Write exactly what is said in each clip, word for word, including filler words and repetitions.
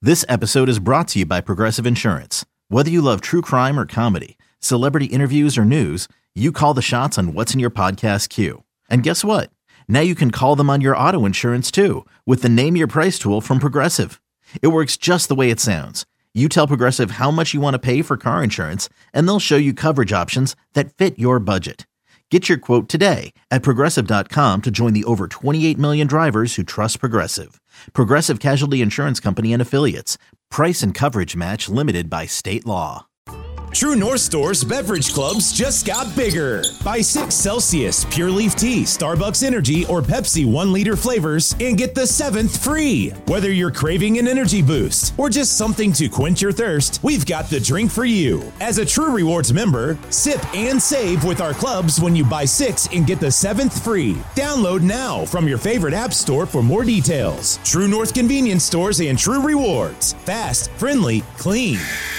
This episode is brought to you by Progressive Insurance. Whether you love true crime or comedy, celebrity interviews or news, you call the shots on what's in your podcast queue. And guess what? Now you can call them on your auto insurance too with the Name Your Price tool from Progressive. It works just the way it sounds. You tell Progressive how much you want to pay for car insurance, and they'll show you coverage options that fit your budget. Get your quote today at Progressive dot com to join the over twenty-eight million drivers who trust Progressive. Progressive Casualty Insurance Company and Affiliates. Price and coverage match limited by state law. True North Store's beverage clubs just got bigger. Buy six Celsius, Pure Leaf Tea, Starbucks Energy, or Pepsi one liter flavors and get the seventh free. Whether you're craving an energy boost or just something to quench your thirst, we've got the drink for you. As a True Rewards member, sip and save with our clubs when you buy six and get the seventh free. Download now from your favorite app store for more details. True North Convenience Stores and True Rewards. Fast, friendly, clean.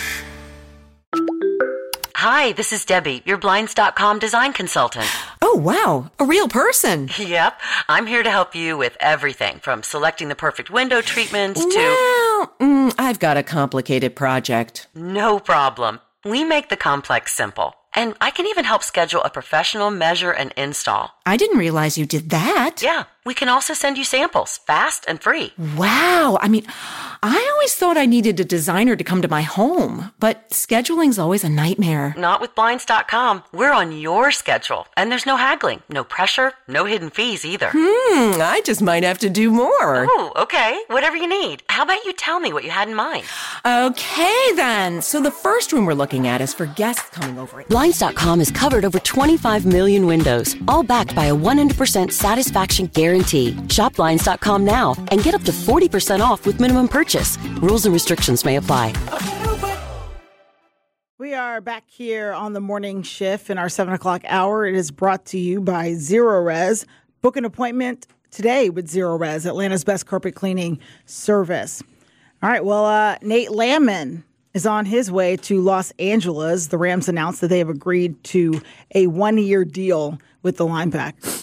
Hi, this is Debbie, your Blinds dot com design consultant. Oh, wow, a real person. Yep, I'm here to help you with everything from selecting the perfect window treatments to... Well, mm, I've got a complicated project. No problem. We make the complex simple. And I can even help schedule a professional measure and install. I didn't realize you did that. Yeah, we can also send you samples, fast and free. Wow. I mean, I always thought I needed a designer to come to my home, but scheduling's always a nightmare. Not with Blinds dot com. We're on your schedule, and there's no haggling, no pressure, no hidden fees either. Hmm, I just might have to do more. Oh, okay. Whatever you need. How about you tell me what you had in mind? Okay, then. So the first room we're looking at is for guests coming over. Blinds dot com has covered over twenty-five million windows, all backed by a one hundred percent satisfaction guarantee. Shop Blinds dot com now and get up to forty percent off with minimum purchase. Rules and restrictions may apply. We are back here on the morning shift in our seven o'clock hour. It is brought to you by Zero Res. Book an appointment today with Zero Res, Atlanta's best carpet cleaning service. All right, well, uh, Nate Landman is on his way to Los Angeles. The Rams announced that they have agreed to a one-year deal with the linebacker.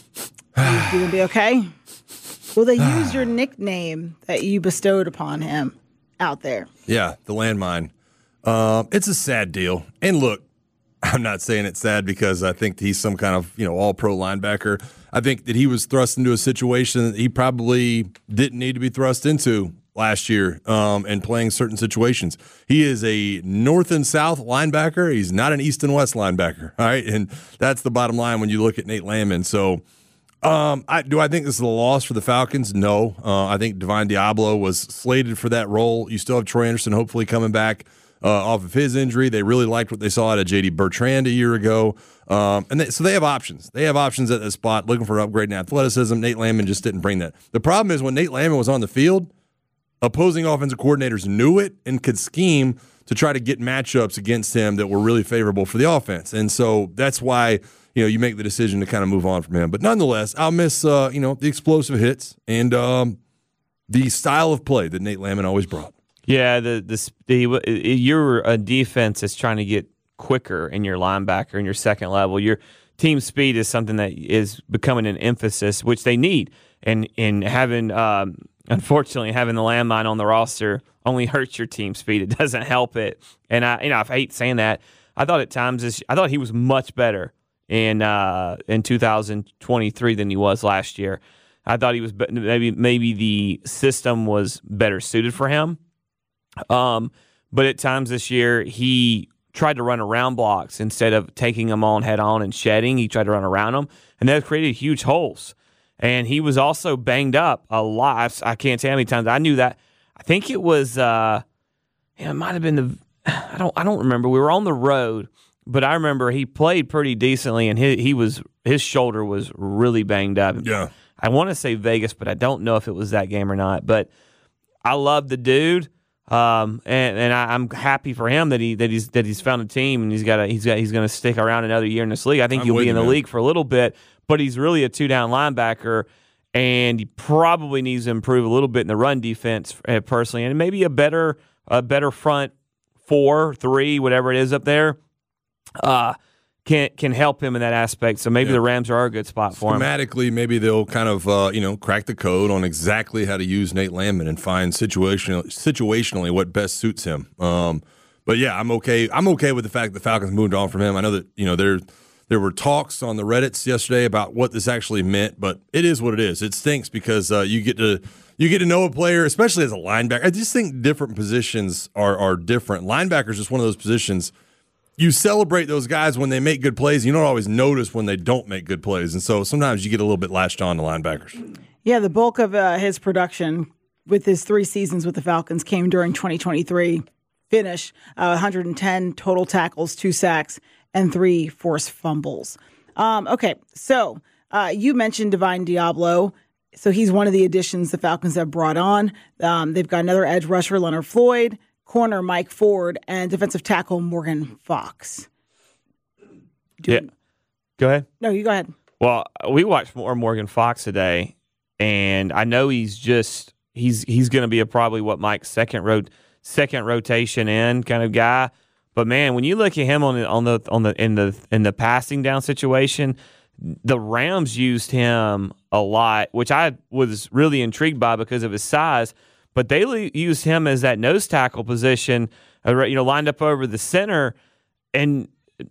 You going to be okay? Will they use your nickname that you bestowed upon him out there? Yeah, the landmine. Um, it's a sad deal. And look, I'm not saying it's sad because I think he's some kind of, you know, all-pro linebacker. I think that he was thrust into a situation that he probably didn't need to be thrust into last year um, and playing certain situations. He is a north and south linebacker. He's not an east and west linebacker, all right? And that's the bottom line when you look at Nate Landman. So um, I, do I think this is a loss for the Falcons? No. Uh, I think Divine Diablo was slated for that role. You still have Troy Anderson hopefully coming back uh, off of his injury. They really liked what they saw out of J D Bertrand a year ago. Um, and they, so they have options. They have options at this spot, looking for an upgrade in athleticism. Nate Landman just didn't bring that. The problem is when Nate Landman was on the field, opposing offensive coordinators knew it and could scheme to try to get matchups against him that were really favorable for the offense. And so that's why, you know, you make the decision to kind of move on from him. But nonetheless, I'll miss, uh, you know, the explosive hits and um, the style of play that Nate Landman always brought. Yeah, the, the the you're a defense that's trying to get quicker in your linebacker in your second level. Your team speed is something that is becoming an emphasis, which they need. And in having, um, unfortunately, having the landmine on the roster only hurts your team speed. It doesn't help it. And I, you know, I hate saying that. I thought at times this, I thought he was much better in uh, in two thousand twenty-three than he was last year. I thought he was maybe maybe the system was better suited for him. Um, but at times this year he tried to run around blocks instead of taking them on head on and shedding. He tried to run around them, and that created huge holes. And he was also banged up a lot. I can't tell how many times I knew that. I think it was. Uh, yeah, it might have been the. I don't. I don't remember. We were on the road, but I remember he played pretty decently, and he he was his shoulder was really banged up. Yeah. I want to say Vegas, but I don't know if it was that game or not. But I love the dude. Um, and, and I, I'm happy for him that he that he's that he's found a team and he's got a, he's got he's going to stick around another year in this league. I think I'm he'll be in the man. league for a little bit, but he's really a two down linebacker, and he probably needs to improve a little bit in the run defense uh, personally, and maybe a better a better front four, three, whatever it is up there. Uh, can can help him in that aspect. So maybe Yeah. the Rams are a good spot for him. Schematically, maybe they'll kind of uh, you know crack the code on exactly how to use Nate Landman and find situational, situationally what best suits him. Um, but yeah, I'm okay. I'm okay with the fact that the Falcons moved on from him. I know that you know there there were talks on the Reddits yesterday about what this actually meant, but it is what it is. It stinks because uh, you get to you get to know a player, especially as a linebacker. I just think different positions are are different. Linebacker is just one of those positions. You celebrate those guys when they make good plays. You don't always notice when they don't make good plays. And so sometimes you get a little bit latched on to linebackers. Yeah, the bulk of uh, his production with his three seasons with the Falcons came during twenty twenty-three. Finish, uh, one hundred ten total tackles, two sacks, and three forced fumbles. Um, okay, so uh, you mentioned Divine Diablo. So he's one of the additions the Falcons have brought on. Um, they've got another edge rusher, Leonard Floyd, corner Mike Ford, and defensive tackle Morgan Fox. Do yeah. Go ahead. No, you go ahead. Well, we watched more Morgan Fox today, and I know he's just he's he's going to be a probably what Mike's second road second rotation in kind of guy. But man, when you look at him on the on the on the in the in the passing down situation, the Rams used him a lot, which I was really intrigued by because of his size. But they used him as that nose tackle position, you know, lined up over the center, and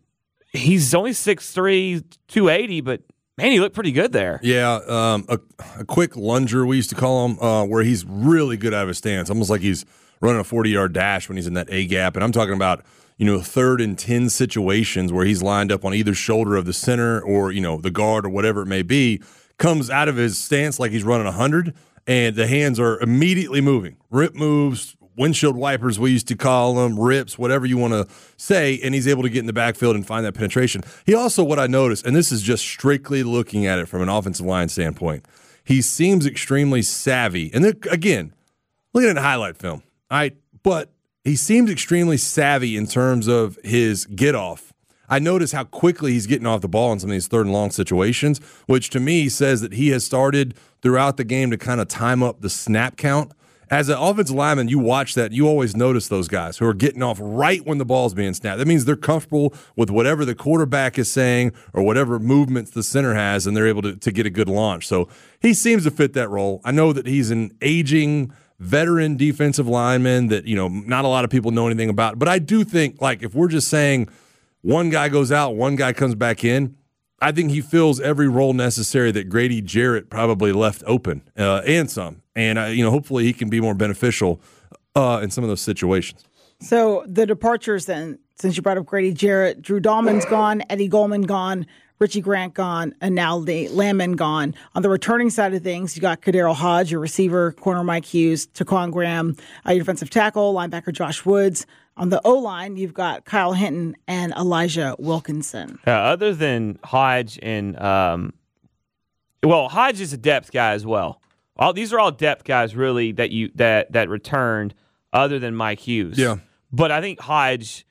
he's only six three, two eighty, but man, he looked pretty good there. Yeah, um, a, a quick lunger, we used to call him, uh, where he's really good out of his stance, almost like he's running a forty-yard dash when he's in that A-gap. And I'm talking about, you know, third and ten situations where he's lined up on either shoulder of the center or, you know, the guard or whatever it may be, comes out of his stance like he's running one hundred, and the hands are immediately moving. Rip moves, windshield wipers, we used to call them, rips, whatever you want to say, and he's able to get in the backfield and find that penetration. He also, what I noticed, and this is just strictly looking at it from an offensive line standpoint, he seems extremely savvy. And then, again, look at it in highlight film, all right? But he seems extremely savvy in terms of his get-off. I notice how quickly he's getting off the ball in some of these third and long situations, which to me says that he has started throughout the game to kind of time up the snap count. As an offensive lineman, you watch that, you always notice those guys who are getting off right when the ball's being snapped. That means they're comfortable with whatever the quarterback is saying or whatever movements the center has, and they're able to, to get a good launch. So he seems to fit that role. I know that he's an aging veteran defensive lineman that, you know, not a lot of people know anything about. But I do think, like, if we're just saying one guy goes out, one guy comes back in, I think he fills every role necessary that Grady Jarrett probably left open, uh, and some. And, uh, you know, hopefully he can be more beneficial uh, in some of those situations. So the departures then, since you brought up Grady Jarrett, Drew Dahlman's gone, Eddie Goldman gone, Richie Grant gone, and now Nate Landman gone. On the returning side of things, you got Kadero Hodge, your receiver, corner Mike Hughes, Taquan Graham, uh, your defensive tackle, linebacker Josh Woods. On the O-line, you've got Kyle Hinton and Elijah Wilkinson. Uh, other than Hodge and, um, well, Hodge is a depth guy as well. All these are all depth guys, really, that you that that returned, other than Mike Hughes. Yeah, but I think Hodge,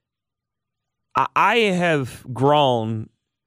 I, I have grown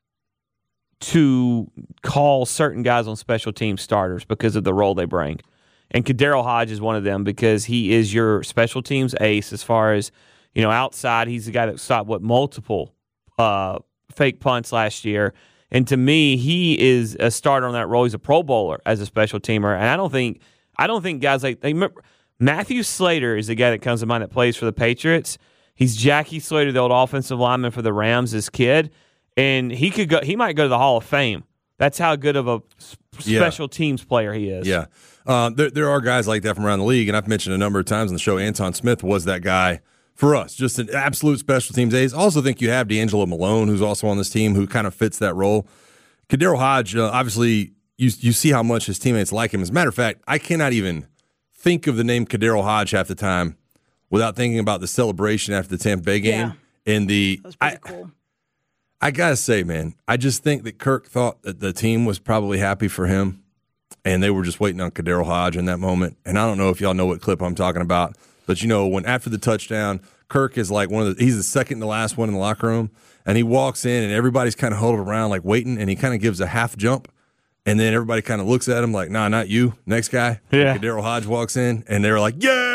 to call certain guys on special team starters because of the role they bring. And Kadero Hodge is one of them because he is your special teams ace as far as, you know, outside. He's the guy that stopped, what, multiple uh, fake punts last year. And to me, he is a starter on that role. He's a Pro Bowler as a special teamer. And I don't think I don't think guys like, they remember, Matthew Slater is the guy that comes to mind that plays for the Patriots. He's Jackie Slater, the old offensive lineman for the Rams as kid. And he could go. He might go to the Hall of Fame. That's how good of a special yeah. teams player he is. Yeah, uh, there there are guys like that from around the league, and I've mentioned a number of times on the show. Anton Smith was that guy for us, just an absolute special teams ace. I also think you have D'Angelo Malone, who's also on this team, who kind of fits that role. Kadero Hodge, uh, obviously, you you see how much his teammates like him. As a matter of fact, I cannot even think of the name Kadero Hodge half the time without thinking about the celebration after the Tampa Bay game. Yeah. And the that was pretty I, cool. I gotta say, man, I just think that Kirk thought that the team was probably happy for him, and they were just waiting on Kadero Hodge in that moment. And I don't know if y'all know what clip I'm talking about, but you know, when after the touchdown, Kirk is like one of the he's the second to last one in the locker room, and he walks in, and everybody's kind of huddled around like waiting, and he kind of gives a half jump, and then everybody kind of looks at him like, "Nah, not you, next guy." Yeah. Kadero Hodge walks in, and they're like, "Yeah!"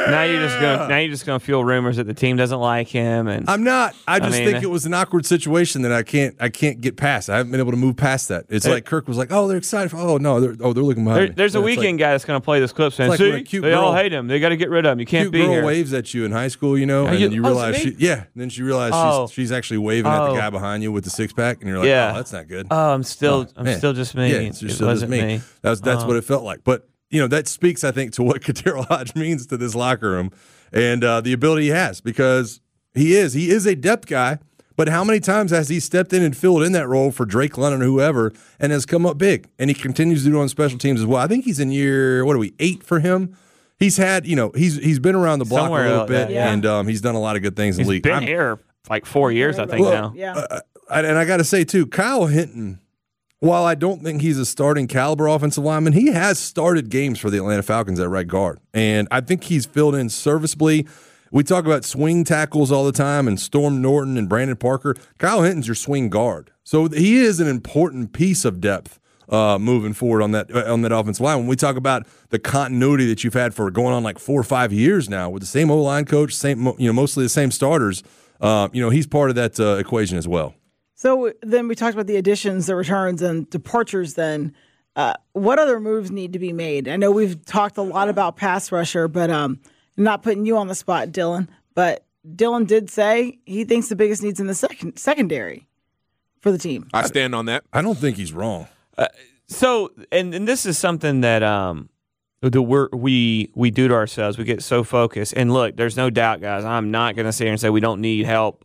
now you're just gonna now you're just gonna feel rumors that the team doesn't like him. And I'm not. I just I mean, think it was an awkward situation that I can't I can't get past. I haven't been able to move past that. It's it, like Kirk was like, "Oh, they're excited. For, oh no, they're oh they're looking behind there, me." There's a and weekend like, guy that's gonna play this clip saying, like "See, when a cute they girl, all hate him. They got to get rid of him. You can't cute be girl here." waves at you in high school, you know, and you, then you oh, realize she, she yeah. Then she realized oh. she's she's actually waving oh. at the guy behind you with the six pack, and you're like, yeah. "Oh, that's not good." Oh, I'm still oh, I'm man. still just me. Yeah, it's it still wasn't just me. me. That's that's oh. what it felt like, but. You know, that speaks, I think, to what Kateril Hodge means to this locker room and uh, the ability he has, because he is. He is a depth guy, but how many times has he stepped in and filled in that role for Drake London or whoever and has come up big? And he continues to do it on special teams as well. I think he's in year, what are we, eight for him? He's had, you know, he's he's been around the block Somewhere a little like bit, that, yeah. and um, he's done a lot of good things in he's the league. He's been I'm, here like four years, I think, well, now. Yeah. Uh, and I got to say, too, Kyle Hinton, while I don't think he's a starting caliber offensive lineman, he has started games for the Atlanta Falcons at right guard. And I think he's filled in serviceably. We talk about swing tackles all the time and Storm Norton and Brandon Parker. Kyle Hinton's your swing guard. So he is an important piece of depth uh, moving forward on that on that offensive line. When we talk about the continuity that you've had for going on like four or five years now with the same O-line coach, same you know mostly the same starters, uh, you know he's part of that uh, equation as well. So then we talked about the additions, the returns, and departures then. Uh, what other moves need to be made? I know we've talked a lot about pass rusher, but um, not putting you on the spot, Dylan. But Dylan did say he thinks the biggest need's in the second secondary for the team. I stand on that. I don't think he's wrong. Uh, so, and, and this is something that um, that we're, we we do to ourselves. We get so focused. And look, there's no doubt, guys, I'm not going to sit here and say we don't need help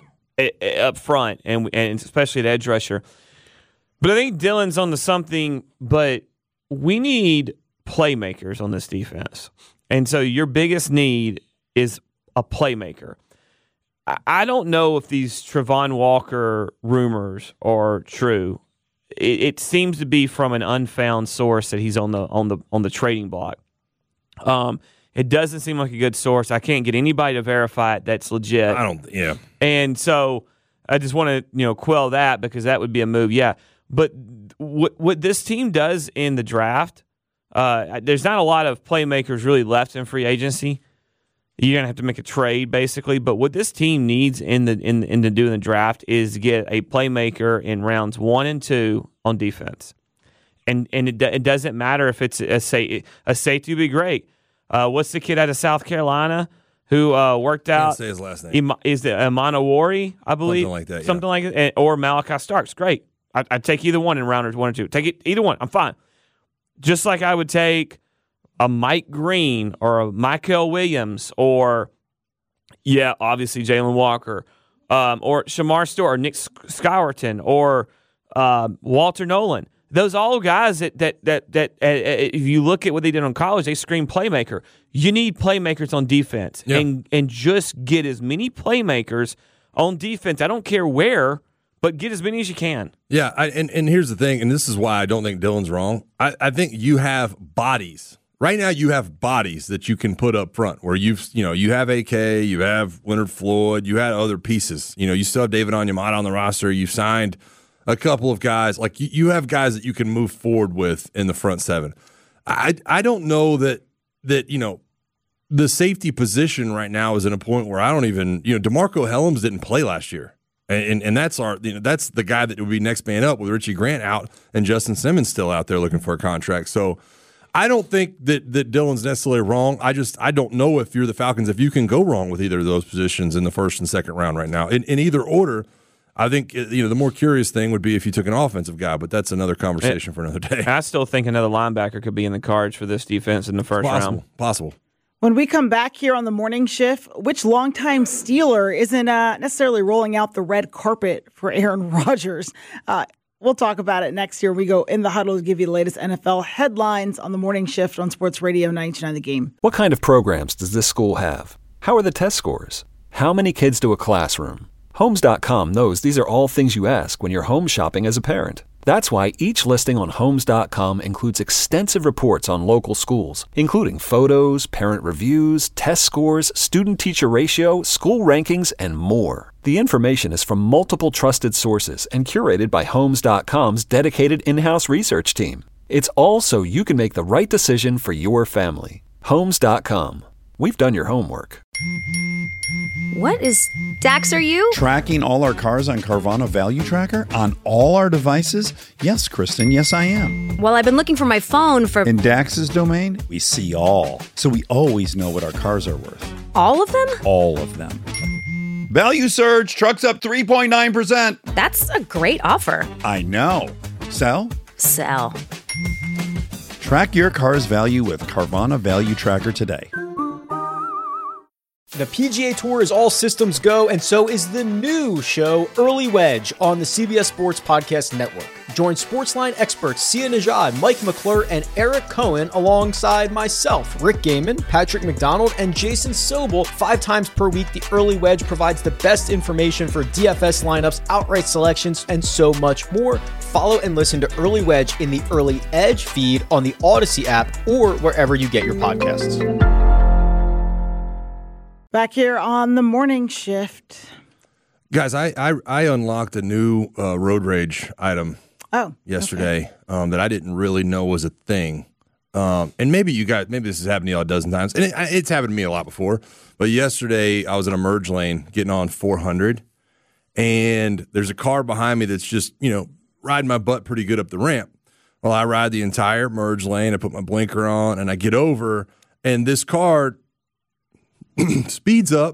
up front, and and especially at edge rusher. But I think Dylan's on to something, but we need playmakers on this defense. And so your biggest need is a playmaker. I don't know if these Travon Walker rumors are true. It, it seems to be from an unfound source that he's on the on the on the trading block. Um It doesn't seem like a good source. I can't get anybody to verify it that's legit. I don't, yeah. And so I just want to, you know, quell that because that would be a move, yeah. But what what this team does in the draft, uh, there's not a lot of playmakers really left in free agency. You're gonna have to make a trade basically. But what this team needs in the in in the doing the draft is to get a playmaker in rounds one and two on defense. And and it, it doesn't matter if it's a say a safety would be great. Uh, what's the kid out of South Carolina who uh, worked out? Can't say his last name. Is it Imanawari, I believe? Something like that, yeah. Something like that. Or Malachi Starks. Great. I, I'd take either one in rounders one or two. Take it, either one. I'm fine. Just like I would take a Mike Green or a Michael Williams or, yeah, obviously Jalen Walker um, or Shamar Stewart or Nick Scowerton or uh, Walter Nolan. Those all guys that that that that uh, if you look at what they did in college, they scream playmaker. You need playmakers on defense, yeah. and and just get as many playmakers on defense. I don't care where, but get as many as you can. Yeah, I, and and here's the thing, and this is why I don't think Dylan's wrong. I, I think you have bodies right now. You have bodies that you can put up front where you've you know you have A K, you have Leonard Floyd, you had other pieces. You know, you still have David Onyemata on the roster. You've signed a couple of guys, like you, you have guys that you can move forward with in the front seven. I I don't know that that you know the safety position right now is at a point where I don't even you know DeMarco Helms didn't play last year, and and, and that's our you know that's the guy that would be next man up with Richie Grant out and Justin Simmons still out there looking for a contract. So I don't think that that Dylan's necessarily wrong. I just I don't know if you're the Falcons if you can go wrong with either of those positions in the first and second round right now in, in either order. I think you know the more curious thing would be if you took an offensive guy, but that's another conversation it, for another day. I still think another linebacker could be in the cards for this defense in the first possible, round. Possible. When we come back here on the morning shift, which longtime Steeler isn't uh, necessarily rolling out the red carpet for Aaron Rodgers? Uh, we'll talk about it next year. We go in the huddle to give you the latest N F L headlines on the morning shift on Sports Radio ninety-two point nine The Game. What kind of programs does this school have? How are the test scores? How many kids do a classroom? Homes dot com knows these are all things you ask when you're home shopping as a parent. That's why each listing on Homes dot com includes extensive reports on local schools, including photos, parent reviews, test scores, student-teacher ratio, school rankings, and more. The information is from multiple trusted sources and curated by Homes dot com's dedicated in-house research team. It's all so you can make the right decision for your family. Homes dot com. we've done your homework. What is Dax, are you? Tracking all our cars on Carvana Value Tracker on all our devices? Yes, Kristen, yes, I am. Well, I've been looking for my phone for... In Dax's domain, we see all. So we always know what our cars are worth. All of them? All of them. Value surge, trucks up three point nine percent. That's a great offer. I know. Sell? Sell. Track your car's value with Carvana Value Tracker today. The P G A Tour is all systems go, and so is the new show, Early Wedge, on the C B S Sports Podcast Network. Join Sportsline experts Sia Nejad, Mike McClure, and Eric Cohen alongside myself, Rick Gaiman, Patrick McDonald, and Jason Sobel. Five times per week, the Early Wedge provides the best information for D F S lineups, outright selections, and so much more. Follow and listen to Early Wedge in the Early Edge feed on the Odyssey app or wherever you get your podcasts. Back here on the morning shift. Guys, I I, I unlocked a new uh, road rage item oh, yesterday okay. um, that I didn't really know was a thing. Um, and maybe you guys, maybe this has happened to you a dozen times. And it, it's happened to me a lot before. But yesterday, I was in a merge lane getting on four hundred. And there's a car behind me that's just, you know, riding my butt pretty good up the ramp. Well, I ride the entire merge lane. I put my blinker on, and I get over. And this car speeds up,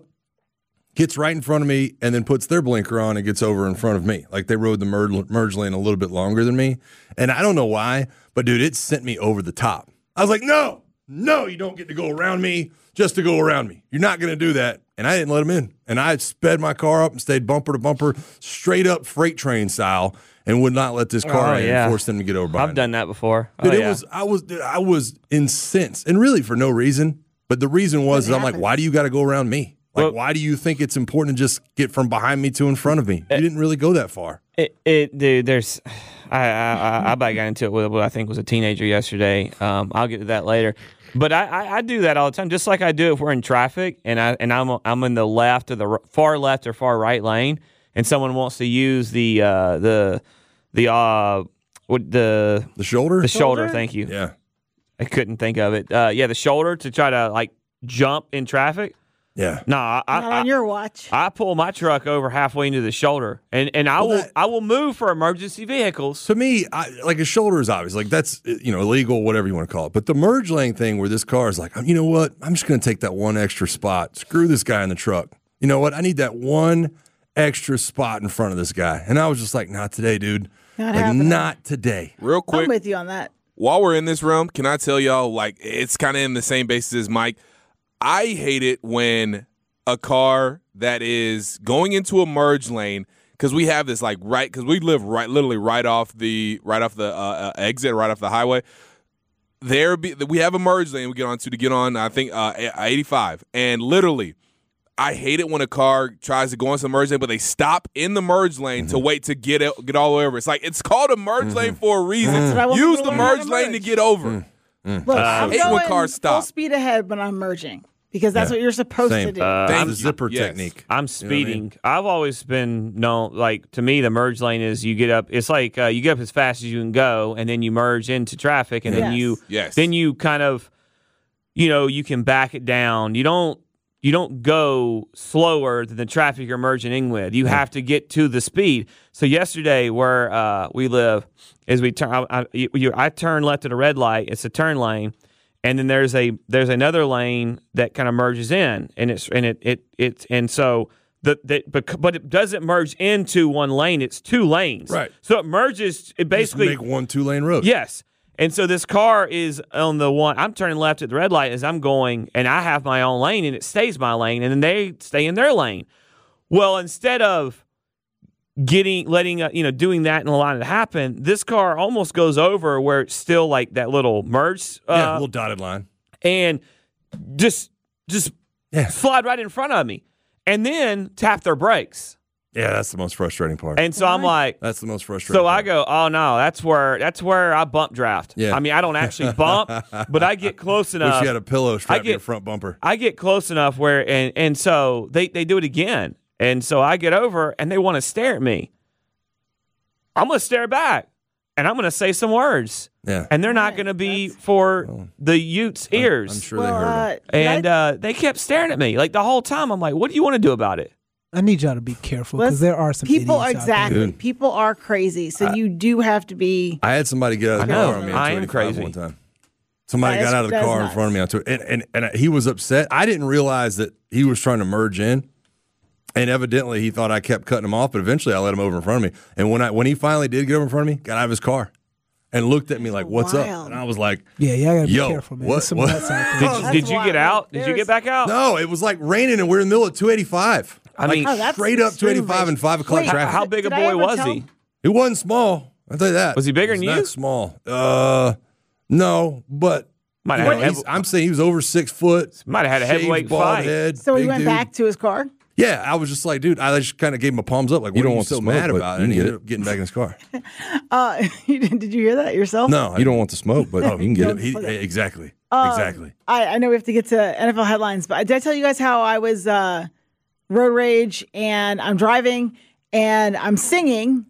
gets right in front of me, and then puts their blinker on and gets over in front of me. Like they rode the merge, merge lane a little bit longer than me. And I don't know why, but dude, it sent me over the top. I was like, no, no, you don't get to go around me just to go around me. You're not going to do that. And I didn't let him in. And I sped my car up and stayed bumper to bumper, straight up freight train style, and would not let this car oh, in yeah. and force them to get over behind I've done that before. Dude, oh, it yeah. was, I was, dude, I was incensed. And really for no reason. But the reason was, is I'm like, why do you got to go around me? Like, well, why do you think it's important to just get from behind me to in front of me? You didn't really go that far. It, it dude, there's, I, I, I, I about got into it with what I think was a teenager yesterday. Um, I'll get to that later. But I, I, I do that all the time, just like I do if we're in traffic and I and I'm I'm in the left or the far left or far right lane, and someone wants to use the uh, the the uh what the the shoulder the shoulder. Shoulder? Thank you. Yeah. I couldn't think of it. Uh, yeah, the shoulder to try to like jump in traffic. Yeah. No, I, Not I, on your watch. I pull my truck over halfway into the shoulder, and, and I Well, will that- I will move for emergency vehicles. To me, I, like a shoulder is obvious. Like that's, you know, illegal, whatever you want to call it. But the merge lane thing where this car is like, you know what? I'm just going to take that one extra spot. Screw this guy in the truck. You know what? I need that one extra spot in front of this guy. And I was just like, not today, dude. Not like, happening. not today. Real quick, I'm with you on that. while we're in this realm, can I tell y'all, like, it's kind of in the same basis as Mike. I hate it when a car that is going into a merge lane, because we have this like right, because we live right, literally right off the right off the uh, uh, exit, right off the highway. There, be, we have a merge lane we get onto to get on. I think uh, eighty-five, and literally, I hate it when a car tries to go into the merge lane, but they stop in the merge lane mm-hmm. to wait to get it, get all the way over. It's like it's called a merge mm-hmm. lane for a reason. Mm-hmm. Use the merge lane to get over. Mm-hmm. Look, uh, I'm hate going when cars stop. full speed ahead when I'm merging. Because that's Yeah. what you're supposed Same. to do. Uh, That's I'm- the zipper yes. technique. I'm speeding. You know what I mean? I've always been known, like, to me, the merge lane is you get up, it's like uh, you get up as fast as you can go, and then you merge into traffic, and Yes. then you Yes. then you kind of, you know, you can back it down. You don't you don't go slower than the traffic you're merging in with. You have to get to the speed. So yesterday, where uh, we live, is we turn, I, I, you, I turn left at a red light. It's a turn lane. And then there's a there's another lane that kind of merges in, and it's and it it it and so the that but, but it doesn't merge into one lane. It's two lanes, Right. So it merges. It basically Just make one two lane road. yes. And so this car is on the one. I'm turning left at the red light as I'm going, and I have my own lane, and it stays my lane, and then they stay in their lane. Well, instead of getting letting uh, you know doing that and allowing it to happen, this car almost goes over where it's still like that little merge uh, Yeah, little dotted line. and just just Yeah. slide right in front of me and then tap their brakes. Yeah, that's the most frustrating part. And so I'm like, that's the most frustrating so part. I go, oh no, that's where that's where I bump draft. Yeah. I mean, I don't actually bump, but I get close enough. Wish you had a pillow strapped to get- your front bumper. I get close enough where and and so they they do it again. And so I get over and they want to stare at me. I'm going to stare back. and I'm going to say some words. Yeah. And they're not going to be for the Utes' ears. I'm sure they heard him. And uh, they kept staring at me like the whole time. I'm like, what do you want to do about it? I need y'all to be careful because there are some people. idiots Exactly, out there. people are crazy. So I- you do have to be. I had somebody get out of the I know. car on me. I on am 285 crazy. One time. Somebody That got is- out of the that is car in nuts. front of me on two, and, and and he was upset. I didn't realize that he was trying to merge in, and evidently he thought I kept cutting him off. But eventually, I let him over in front of me. And when I when he finally did get over in front of me, got out of his car and looked at me like, "What's up?" Wild. And I was like, Yeah, y'all gotta be Yo, careful, man. what- There's some what- nuts out there. Did, That's did you wild. get out? Did you There's- get back out? "No, it was like raining, and we we're in the middle of two eighty-five. I like mean, Oh, that's straight up two extreme eighty-five and rage. five o'clock Wait, traffic. How big a Did I boy ever was tell- he? He wasn't small. I'll tell you that. Was he bigger than He's you? Not small. Uh, no, but Might you have know, had a he's- I'm saying he was over six foot. Might have had a shaved, heavyweight bald fight. head, So he big went dude. back to his car. Yeah, I was just like, dude, I just kind of gave him a palms up. Like, what You don't are you want so the smoke, mad but about? you And he can get ended up getting back in his car. Uh, you did did you hear that yourself? No, You don't want the smoke, but you can get it. He, exactly, Um, exactly. I, I know we have to get to N F L headlines, but did I tell you guys how I was uh, road rage and I'm driving and I'm singing?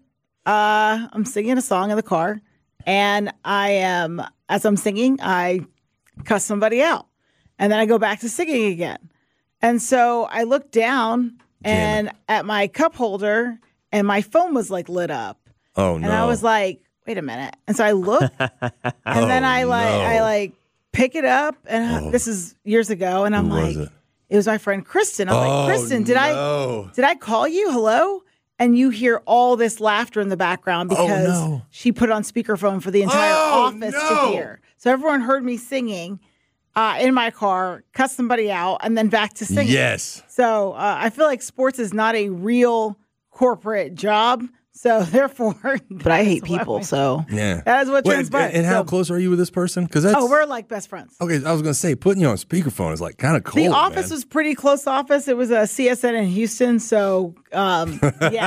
Uh, I'm singing a song in the car, and I am as I'm singing, I cuss somebody out, and then I go back to singing again, and so I look down and at my cup holder, and my phone was like lit up, Oh and no! I was like, wait a minute, and so I look, and then I like no. I like pick it up, and this is years ago, and I'm Who like, was it? it was my friend Kristen. I'm Oh, like, Kristen, did no. I did I call you? Hello? And you hear all this laughter in the background because Oh, no. she put on speakerphone for the entire Oh, office no. to hear. So everyone heard me singing uh, in my car, cuss somebody out, and then back to singing. Yes. So uh, I feel like sports is not a real corporate job. So therefore, but I hate people. So Yeah. that is what Wait, transpired. And how So- close are you with this person? Because that's Oh, we're like best friends. okay. I was going to say putting you on speakerphone is like kind of cold. The office man. was pretty close office. It was a C S N in Houston. So, um,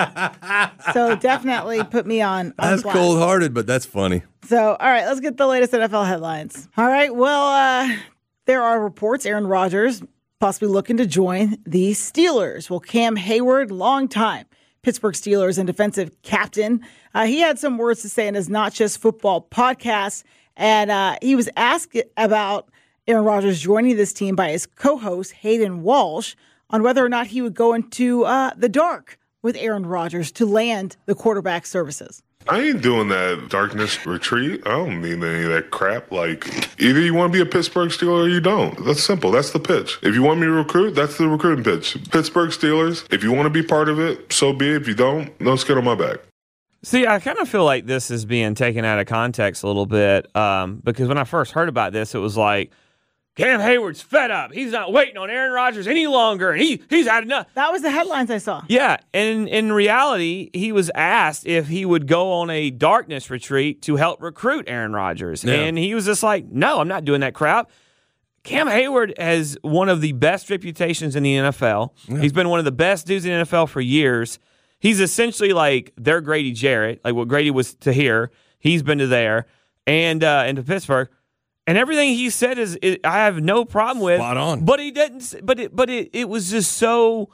yeah. So definitely put me on, on That's blast. cold hearted, but that's funny. So, all right, let's get the latest N F L headlines. All right. Well, uh, there are reports Aaron Rodgers possibly looking to join the Steelers. Well, Cam Hayward, long time Pittsburgh Steelers and defensive captain, uh, he had some words to say in his Not Just Football podcast. And uh, he was asked about Aaron Rodgers joining this team by his co-host, Hayden Walsh, on whether or not he would go into uh, the dark with Aaron Rodgers to land the quarterback services. I ain't doing that darkness retreat. I don't need any of that crap. Like, either you want to be a Pittsburgh Steeler or you don't. That's simple. That's the pitch. If you want me to recruit, that's the recruiting pitch. Pittsburgh Steelers, if you want to be part of it, so be it. If you don't, no skin on my back. See, I kind of feel like this is being taken out of context a little bit um, because when I first heard about this, it was like, Cam Hayward's fed up. He's not waiting on Aaron Rodgers any longer, and he he's had enough. That was the headlines I saw. Yeah, and in reality, he was asked if he would go on a darkness retreat to help recruit Aaron Rodgers, Yeah. and he was just like, no, I'm not doing that crap. Cam Hayward has one of the best reputations in the N F L. Yeah. He's been one of the best dudes in the N F L for years. He's essentially like their Grady Jarrett, like what Grady was to here. He's been to there and uh, and to Pittsburgh. And everything he said is, is I have no problem with. Spot on. But he didn't. But it. But it. It was just so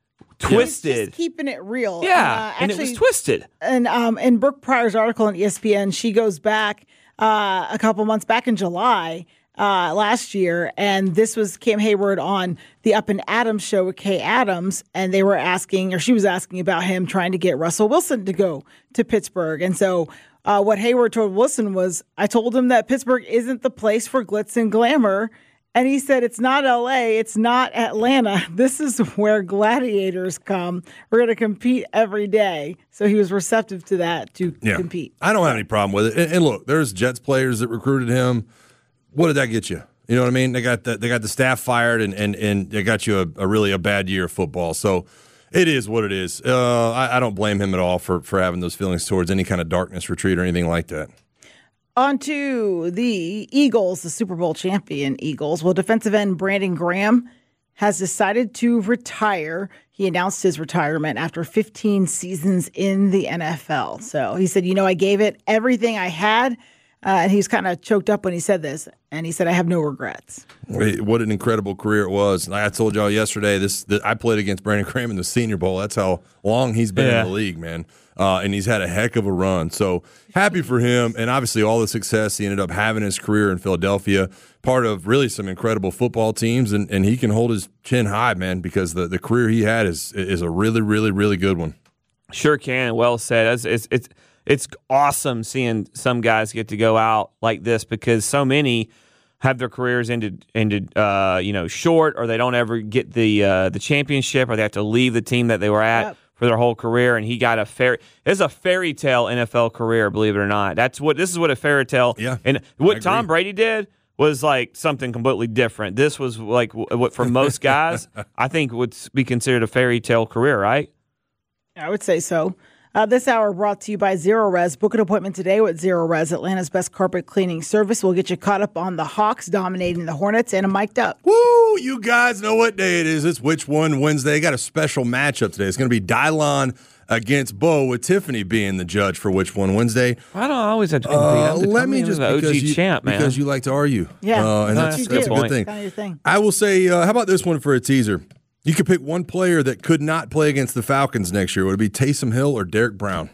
twisted. Just keeping it real. Yeah, uh, and it was twisted. And um, in Brooke Pryor's article on E S P N, she goes back uh, a couple months back in July uh, last year, and this was Cam Hayward on the Up and Adams show with Kay Adams, and they were asking, or she was asking about him trying to get Russell Wilson to go to Pittsburgh, and so. Uh, what Hayward told Wilson was, I told him that Pittsburgh isn't the place for glitz and glamour. And he said, it's not L A, it's not Atlanta. This is where gladiators come. We're going to compete every day. So he was receptive to that, to Yeah. compete. I don't have any problem with it. And, and look, there's Jets players that recruited him. What did that get you? You know what I mean? They got the, they got the staff fired, and, and, and they got you a, a really a bad year of football. So it is what it is. Uh, I, I don't blame him at all for, for having those feelings towards any kind of darkness retreat or anything like that. On to the Eagles, the Super Bowl champion Eagles. Well, defensive end Brandon Graham has decided to retire. He announced his retirement after fifteen seasons in the N F L. So he said, you know, I gave it everything I had. Uh, and he's kind of choked up when he said this. And he said, I have no regrets. What an incredible career it was. Like I told y'all yesterday, this the, I played against Brandon Graham in the Senior Bowl. That's how long he's been yeah. in the league, man. Uh, and he's had a heck of a run. So happy for him. And obviously all the success he ended up having in his career in Philadelphia, part of really some incredible football teams. And, and he can hold his chin high, man, because the, the career he had is is a really, really, really good one. Sure can. Well said. It's, it's, it's, it's awesome seeing some guys get to go out like this because so many have their careers ended ended uh, you know short, or they don't ever get the uh, the championship, or they have to leave the team that they were at yep. for their whole career. And he got a fairy. It's a fairy tale N F L career, believe it or not. That's what this is. What a fairy tale. Yeah. And what Tom Brady did was like something completely different. This was like what for most guys I think would be considered a fairy tale career, right? I would say so. Uh, this hour brought to you by Zero Res. Book an appointment today with Zero Res, Atlanta's best carpet cleaning service. We'll get you caught up on the Hawks dominating the Hornets and a mic'd up. Woo! You guys know what day it is. It's Which One Wednesday. Got a special matchup today. It's going to be Dylon against Bo, with Tiffany being the judge for Which One Wednesday. I don't always have to compete. Uh, let me just the O G because you, champ, man. Because you like to argue. Yeah, uh, and that's, you that's a do. good thing. Kind of your thing. I will say, uh, how about this one for a teaser? You could pick one player that could not play against the Falcons next year. Would it be Taysom Hill or Derek Brown?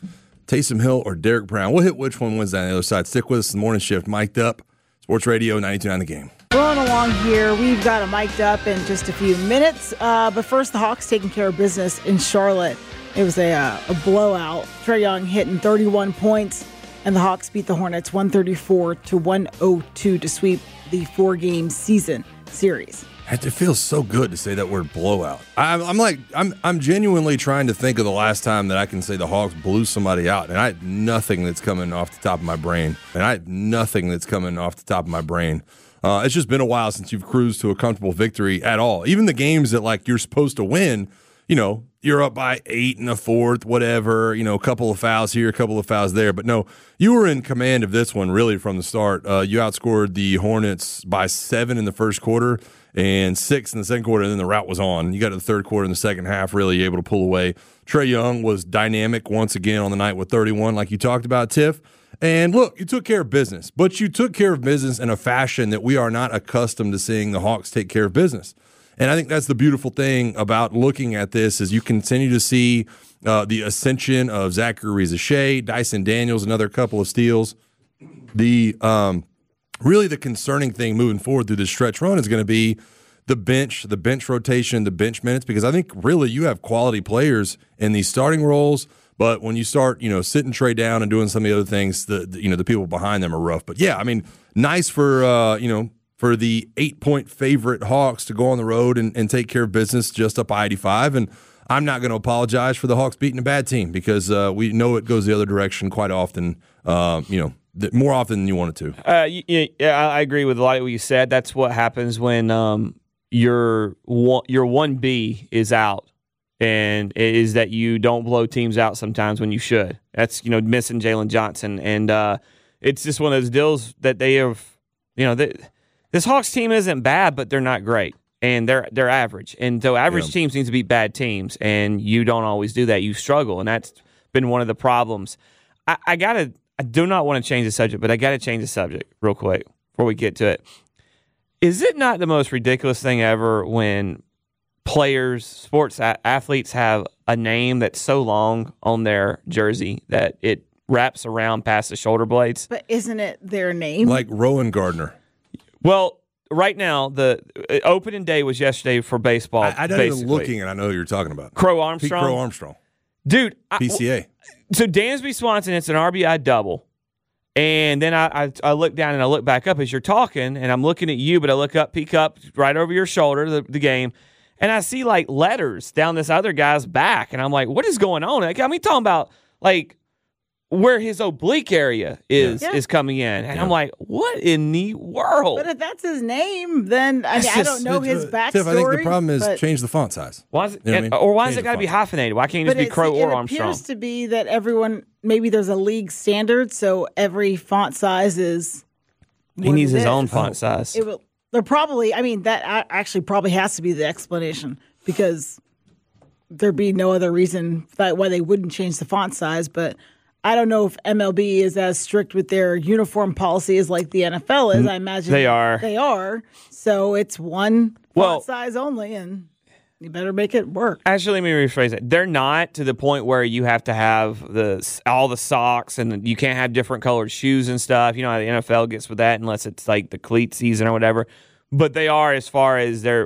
Taysom Hill or Derek Brown. We'll hit Which One Wednesday on the other side. Stick with us in the morning shift. Mic'd up. Sports Radio ninety-two point nine The Game. Rolling along here. We've got a mic'd up in just a few minutes. Uh, but first, the Hawks taking care of business in Charlotte. It was a, uh, a blowout. Trae Young hitting thirty-one points, and the Hawks beat the Hornets one thirty-four to one oh two to sweep the four-game season series. It feels so good to say that word blowout. I'm, I'm like, I'm I'm genuinely trying to think of the last time that I can say the Hawks blew somebody out, and I have nothing that's coming off the top of my brain. And I have nothing that's coming off the top of my brain. Uh, it's just been a while since you've cruised to a comfortable victory at all. Even the games that like you're supposed to win, you know, you're up by eight in the fourth, whatever, you know, a couple of fouls here, a couple of fouls there. But no, you were in command of this one really from the start. Uh, you outscored the Hornets by seven in the first quarter and six in the second quarter, and then the route was on. You got to the third quarter in the second half, really able to pull away. Trae Young was dynamic once again on the night with thirty-one, like you talked about, Tiff. And look, you took care of business, but you took care of business in a fashion that we are not accustomed to seeing the Hawks take care of business. And I think that's the beautiful thing about looking at this is you continue to see uh, the ascension of Zachary Riza-Shea, Dyson Daniels, another couple of steals. The um, really the concerning thing moving forward through this stretch run is going to be the bench, the bench rotation, the bench minutes, because I think really you have quality players in these starting roles. But when you start, you know, sitting Trae down and doing some of the other things, the, the you know the people behind them are rough. But yeah, I mean, nice for uh, you know. for the eight-point favorite Hawks to go on the road and, and take care of business just up I eighty-five. And I'm not going to apologize for the Hawks beating a bad team because uh, we know it goes the other direction quite often, uh, you know, th- more often than you want it to. Uh, yeah, I agree with a lot of what you said. That's what happens when um, your one, your one B is out, and it is that you don't blow teams out sometimes when you should. That's, you know, missing Jalen Johnson. And uh, it's just one of those deals that they have, you know, they, this Hawks team isn't bad, but they're not great, and they're they're average. And so average yeah. teams need to beat bad teams, and you don't always do that. You struggle, and that's been one of the problems. I, I gotta, I do not want to change the subject, but I got to change the subject real quick before we get to it. Is it not the most ridiculous thing ever when players, sports a- athletes have a name that's so long on their jersey that it wraps around past the shoulder blades? But isn't it their name? Like Rowan Gardner. Well, right now, the opening day was yesterday for baseball. I, I don't even looking, and I know who you're talking about. Crow Armstrong. Pete Crow Armstrong. Dude. P C A. I, so Dansby Swanson, it's an R B I double. And then I, I I look down and I look back up as you're talking, and I'm looking at you, but I look up, peek up right over your shoulder, the, the game, and I see like letters down this other guy's back, and I'm like, what is going on? Like, I mean, talking about like where his oblique area is Yeah. is coming in. And Yeah. I'm like, what in the world? But if that's his name, then I, mean, I don't know his backstory. Tiff, I think the problem is but, change the font size. Why is it, You know what I mean? Or why Change has it the got to be font. hyphenated? Why can't it just but be it's- Crow it or Armstrong? appears to be that everyone, maybe there's a league standard, so every font size is. He what needs it his is. own font size. It will. They're probably. I mean, that a- actually probably has to be the explanation because there'd be no other reason that why they wouldn't change the font size. But I don't know if M L B is as strict with their uniform policy as like the N F L is. I imagine they are. They are. So it's one Well- font size only, and you better make it work. Actually, let me rephrase it. They're not to the point where you have to have the all the socks and you can't have different colored shoes and stuff. You know how the N F L gets with that unless it's like the cleat season or whatever. But they are as far as their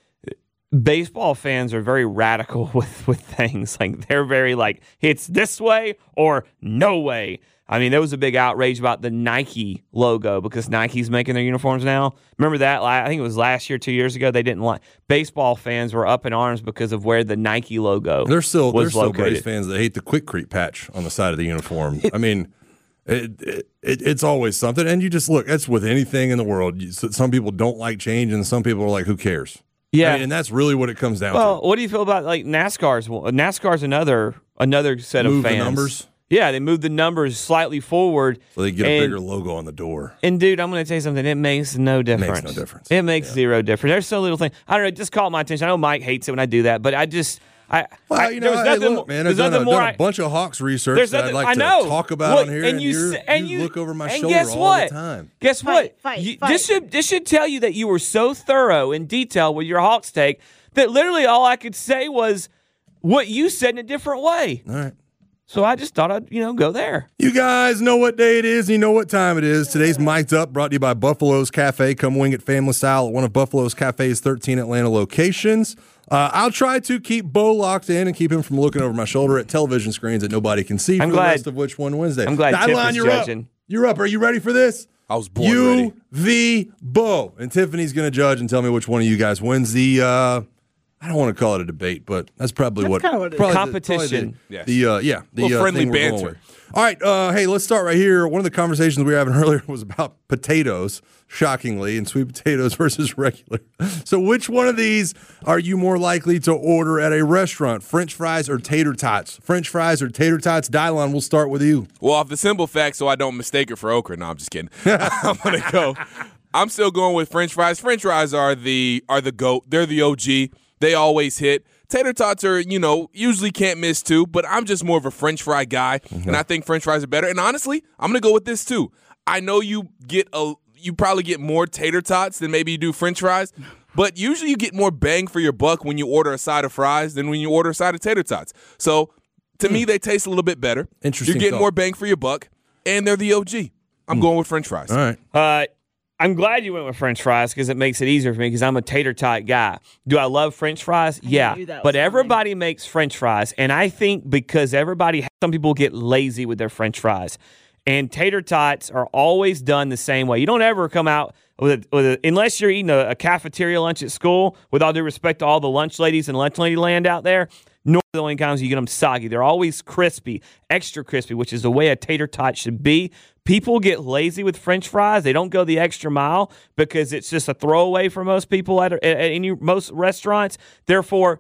baseball fans are very radical with, with things. Like they're very like, it's this way or no way. I mean, there was a big outrage about the Nike logo because Nike's making their uniforms now. Remember that? I think it was last year, two years ago. They didn't like baseball fans were up in arms because of where the Nike logo There's still was there's still located. Braves fans that hate the Quick Creep patch on the side of the uniform. I mean, it, it, it it's always something. And you just look, that's with anything in the world. You, some people don't like change, and some people are like, who cares? Yeah, I mean, and that's really what it comes down well, to. what do you feel about like NASCAR's? NASCAR's another another set Move of the fans. numbers? Yeah, they moved the numbers slightly forward. So they get a and, bigger logo on the door. And, dude, I'm going to tell you something. It makes no difference. It makes no difference. It makes Yeah. zero difference. There's so little thing. I don't know. It just caught my attention. I know Mike hates it when I do that, but I just I. Well, I, you know, there was hey, nothing, look, man, there's I've done, nothing a, more. done a I, bunch of Hawks research there's that nothing, I'd like I know. to talk about Look, on here, and and, you you're, s- and you you look over my and shoulder guess all what? the time. Guess Fight, what? fight, You- fight. This should this should tell you that you were so thorough in detail with your Hawks take that literally all I could say was what you said in a different way. All right. So I just thought I'd, you know, go there. You guys know what day it is. You know what time it is. Today's Mic'd Up, brought to you by Buffalo's Cafe. Come wing it family style at one of Buffalo's Cafe's thirteen Atlanta locations. Uh, I'll try to keep Bo locked in and keep him from looking over my shoulder at television screens that nobody can see I'm for glad- the rest of Which One Wednesday. I'm glad Now, Tiff Lon, is you're judging. Up. You're up. Are you ready for this? I was born you ready. v. Bo. And Tiffany's going to judge and tell me which one of you guys wins the, uh, I don't want to call it a debate, but that's probably That's what. kinda what it is. probably the- Competition. probably the, Yes. the, uh, yeah. The Little uh, friendly thing we're going banter. with. All right, uh, hey, let's start right here. One of the conversations we were having earlier was about potatoes, shockingly, and sweet potatoes versus regular. So which one of these are you more likely to order at a restaurant, French fries or tater tots? French fries or tater tots? Dylon, we'll start with you. Well, off the simple fact, so I don't mistake it for okra. No, I'm just kidding. I'm gonna go. I'm still going with French fries. French fries are the are the GOAT. They're the O G. They always hit. Tater tots are, you know, usually can't miss too, but I'm just more of a French fry guy, Mm-hmm. and I think French fries are better. And honestly, I'm gonna go with this too. I know you get a you probably get more tater tots than maybe you do French fries, but usually you get more bang for your buck when you order a side of fries than when you order a side of tater tots. So to me, they taste a little bit better. Interesting You're getting thought. more bang for your buck, and they're the O G. I'm going with French fries. All right. Uh, I'm glad you went with French fries because it makes it easier for me because I'm a tater tot guy. Do I love French fries? Yeah. knew that was But coming. everybody makes French fries. And I think because everybody, some people get lazy with their French fries. And tater tots are always done the same way. You don't ever come out with a, with a, unless you're eating a, a cafeteria lunch at school, with all due respect to all the lunch ladies in lunch lady land out there, nor the only times you get them soggy. They're always crispy, extra crispy, which is the way a tater tot should be. People get lazy with French fries. They don't go the extra mile because it's just a throwaway for most people at, at, at any most restaurants. Therefore,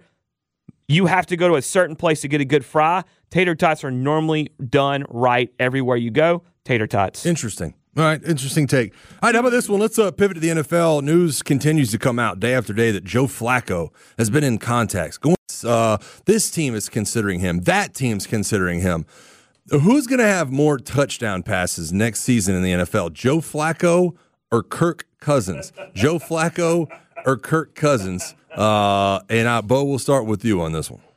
you have to go to a certain place to get a good fry. Tater tots are normally done right everywhere you go. Tater tots. Interesting. All right, interesting take. All right, how about this one? Let's uh, pivot to the N F L. News continues to come out day after day that Joe Flacco has been in contacts. Going, uh, this team is considering him. That team's considering him. Who's going to have more touchdown passes next season in the N F L, Joe Flacco or Kirk Cousins? Joe Flacco or Kirk Cousins? Uh, and uh, Bo, we'll start with you on this one.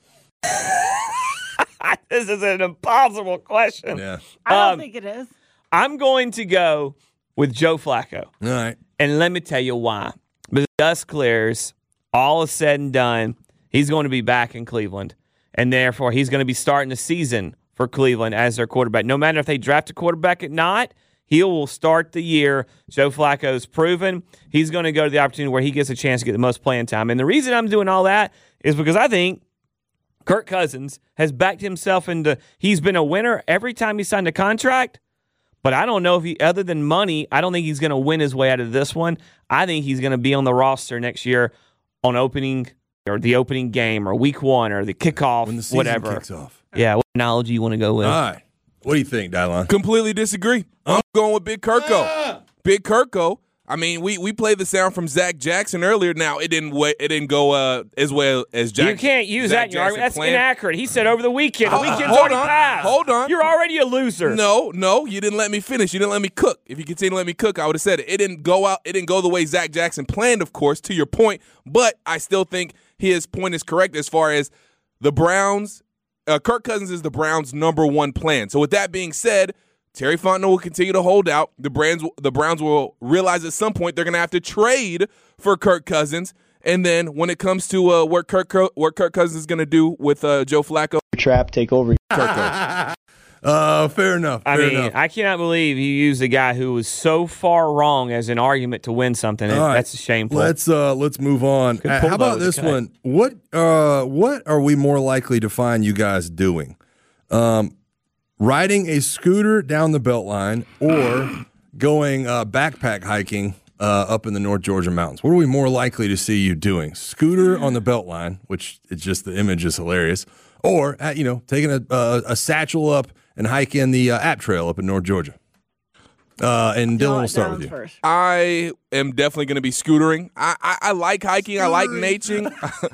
This is an impossible question. Yeah. I don't Um, think it is. I'm going to go with Joe Flacco. All right. And let me tell you why. Because dust clears, all is said and done, he's going to be back in Cleveland. And therefore, he's going to be starting the season for Cleveland as their quarterback. No matter if they draft a quarterback or not, he will start the year. Joe Flacco's proven he's going to go to the opportunity where he gets a chance to get the most playing time. And the reason I'm doing all that is because I think Kirk Cousins has backed himself into, he's been a winner every time he signed a contract. But I don't know if he, other than money, I don't think he's going to win his way out of this one. I think he's going to be on the roster next year on opening or the opening game or week one or the kickoff, When the season whatever. kicks off. Yeah, what analogy you want to go with? All right. What do you think, Dylon? Completely disagree. I'm going with Big Kirko. Big Kirko. I mean, we, we played the sound from Zach Jackson earlier. Now it didn't wa- it didn't go uh, as well as Jack. You can't use Zach that in your argument. That's planned. inaccurate. He said over the weekend. The Uh, weekend's hold already on, passed. hold on. You're already a loser. No, no, you didn't let me finish. You didn't let me cook. If you continue to let me cook, I would have said it. It didn't go out. It didn't go the way Zach Jackson planned, of course, to your point. But I still think his point is correct as far as the Browns. Uh, Kirk Cousins is the Browns' number one plan. So with that being said, Terry Fontenot will continue to hold out. The Browns, the Browns will realize at some point they're going to have to trade for Kirk Cousins. And then when it comes to uh, what Kirk what Kirk Cousins is going to do with uh, Joe Flacco, trap take over. Kirk Cousins. Uh, fair enough. I fair mean, enough. I cannot believe you used a guy who was so far wrong as an argument to win something. All right. That's shameful. Let's uh, let's move on. Good Uh, pull how about though, this the cut. one? What uh, what are we more likely to find you guys doing? Um, riding a scooter down the Beltline or going uh, backpack hiking uh, up in the North Georgia mountains? What are we more likely to see you doing? Scooter on the Beltline, which it's just the image is hilarious, or uh, you know, taking a, a, a satchel up and hiking the uh, App Trail up in North Georgia. Uh, and Dylan, we'll start with you. First. I am definitely going to be scootering. I, I, I like hiking. I like nature.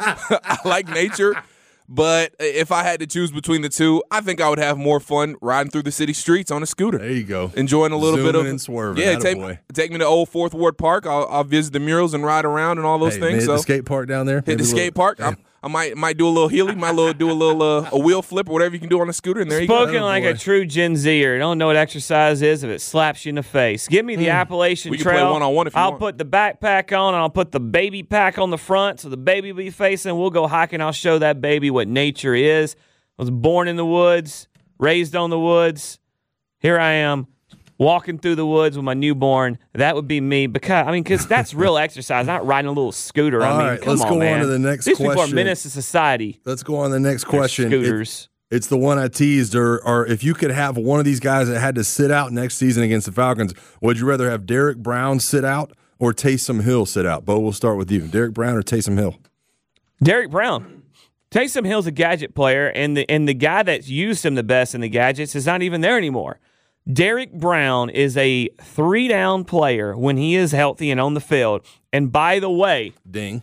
I like nature. But if I had to choose between the two, I think I would have more fun riding through the city streets on a scooter. There you go. Enjoying a little Zooming bit of and swerving. Yeah, Atta take, boy. take me to Old Fourth Ward Park. I'll, I'll visit the murals and ride around and all those Hey, things. hit So the skate park down there. hit Maybe the a skate little- park. I'm, I might might do a little Healy, might little, do a little uh, a wheel flip or whatever you can do on a scooter, and there you go. Spoken like a true Gen Zer. Don't know what exercise is if it slaps you in the face. Give me the Appalachian We can play Trail. one-on-one if you I'll want. put the backpack on, and I'll put the baby pack on the front so the baby will be facing. We'll go hiking. I'll show that baby what nature is. I was born in the woods, raised on the woods. Here I am, walking through the woods with my newborn. That would be me because I mean, because that's real exercise, not riding a little scooter. I All mean, right, come let's on, go on man. to the next These people are question. menace to society. Let's go on to the next They're question. It- scooters. it's the one I teased, or, or if you could have one of these guys that had to sit out next season against the Falcons, would you rather have Derek Brown sit out or Taysom Hill sit out? Bo, we'll start with you. Derek Brown or Taysom Hill? Derek Brown. Taysom Hill's a gadget player, and the and the guy that's used him the best in the gadgets is not even there anymore. Derek Brown is a three-down player when he is healthy and on the field. And by the way, ding,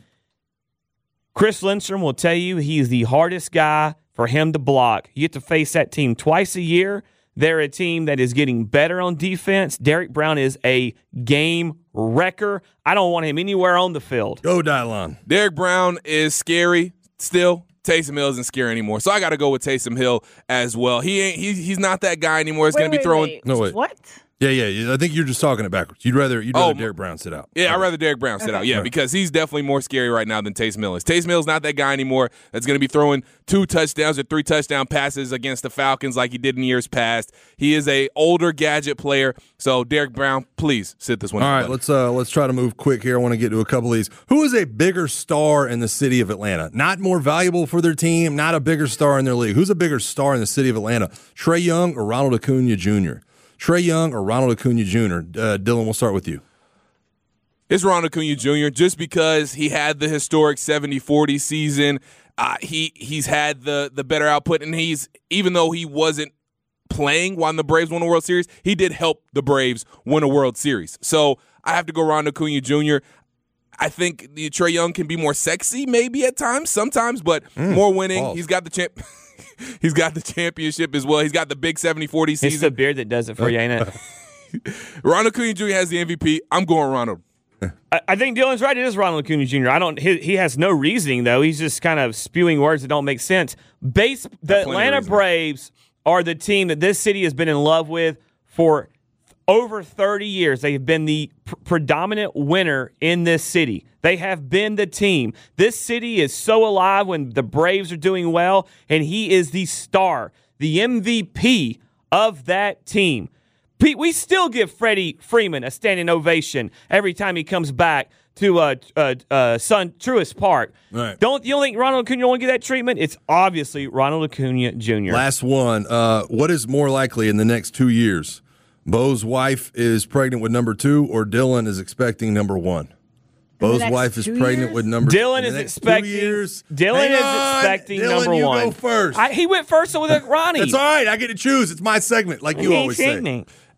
Chris Lindstrom will tell you he's the hardest guy for him to block. You get to face that team twice a year. They're a team that is getting better on defense. Derek Brown is a game wrecker. I don't want him anywhere on the field. Go, Dylon. Derek Brown is scary still. Taysom Hill isn't scary anymore, so I got to go with Taysom Hill as well. He ain't. He, he's not that guy anymore. He's Wait, going to be wait, throwing. wait. No, wait. What? Yeah, yeah, yeah. I think you're just talking it backwards. You'd rather you'd rather Oh, Derek Brown sit out. Yeah, I'd rather Derek Brown sit out. Yeah, Right. because he's definitely more scary right now than Taysom Hill is. Taysom Hill's not that guy anymore that's going to be throwing two touchdowns or three touchdown passes against the Falcons like he did in years past. He is a older gadget player. So Derek Brown, please sit this one. All out, right, buddy. let's uh, let's try to move quick here. I want to get to a couple of these. Who is a bigger star in the city of Atlanta? Not more valuable for their team, not a bigger star in their league. Who's a bigger star in the city of Atlanta? Trey Young or Ronald Acuna Junior? Trey Young or Ronald Acuna Junior? Uh, Dylan, we'll start with you. It's Ronald Acuna Junior just because he had the historic seventy forty season. Uh, he he's had the the better output, and he's even though he wasn't playing when the Braves won a World Series, he did help the Braves win a World Series. So I have to go Ronald Acuna Junior I think the Trey Young can be more sexy, maybe at times, sometimes, but Mm, more winning. balls. He's got the champ. He's got the championship as well. He's got the big seventy forty It's the season. beard that does it for you, ain't it? Ronald Acuna Junior has the M V P. I'm going Ronald. I, I think Dylan's right. It is Ronald Acuna Junior I don't. He, he has no reasoning though. He's just kind of spewing words that don't make sense. Base the plenty of Atlanta reasoning. Braves are the team that this city has been in love with for over thirty years. They have been the pr- predominant winner in this city. They have been the team. This city is so alive when the Braves are doing well, and he is the star, the M V P of that team. Pete, we still give Freddie Freeman a standing ovation every time he comes back to uh, uh, uh, Sun Truist Park. Right. Don't you don't think Ronald Acuna want to get that treatment? It's obviously Ronald Acuna Junior Last one. Uh, what is more likely in the next two years? Bo's wife is pregnant with number two, or Dylan is expecting number one? Bo's next wife is two pregnant years? with number Dylan in the is next expecting. Two years. Dylan Hang is on. expecting Dylan, number you one. Go first. I, he went first with Ronnie. That's all right. I get to choose. It's my segment, like you He ain't always seen say. me.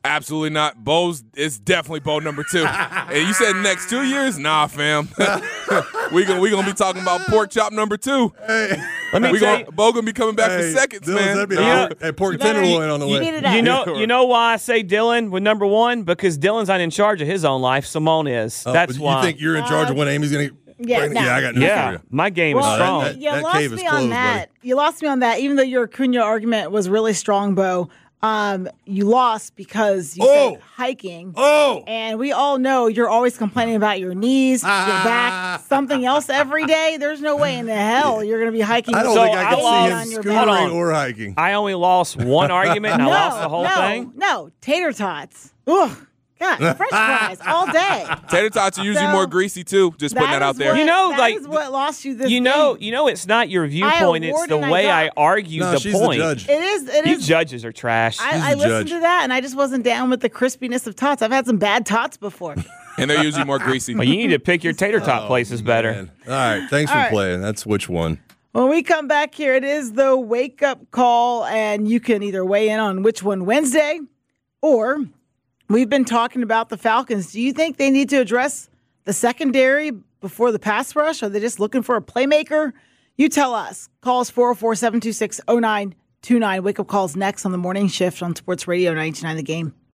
Absolutely not. Bo's is definitely Bo number two. And you said next two years? Nah, fam. we gonna we gonna be talking about pork chop number two. Hey. Let me we tell gonna, you, Bo gonna be coming back Hey, for seconds, Dylan, man. that'd be No. a pork, a pork tenderloin on the way. You know, you know why I say Dylan with number one? Because Dylan's not in charge of his own life. Simone is. Oh, That's you why. think you're in charge of when Amy's going to? Yeah, no. yeah, I got news Yeah, for you. my game well, is strong. that- You that lost cave is me on closed, that. You lost me on that. Even though your Acuna argument was really strong, Bo, um, you lost because you Oh. said hiking. Oh, And we all know you're always complaining about your knees, your back, something else every day. There's no way in the hell you're going to be hiking. I don't So think I I can lost- see on him your Hold scootering on. or hiking. I only lost one argument and I no, lost the whole no, thing. No, tater tots. Ugh, God, French fries all day. Tater tots are usually So, more greasy too. Just putting that is out there. what- You know, that like, is what lost you this You know, game. you know, it's not your viewpoint; it's award the and I way I, got- argue No, the she's point. the judge. It is. It You is. judges are trash. I, She's I the listened judge. to that, and I just wasn't down with the crispiness of tots. I've had some bad tots before. And they're usually more greasy. well, you need to pick your tater tot Oh, places better. man. All right, thanks All for right. playing. That's which one. When we come back here, it is the wake up call, and you can either weigh in on which one Wednesday, or we've been talking about the Falcons. Do you think they need to address the secondary before the pass rush? Are they just looking for a playmaker? You tell us. Call us four oh four, seven two six, oh nine two nine. Wake up calls next on the morning shift on Sports Radio ninety-nine The Game.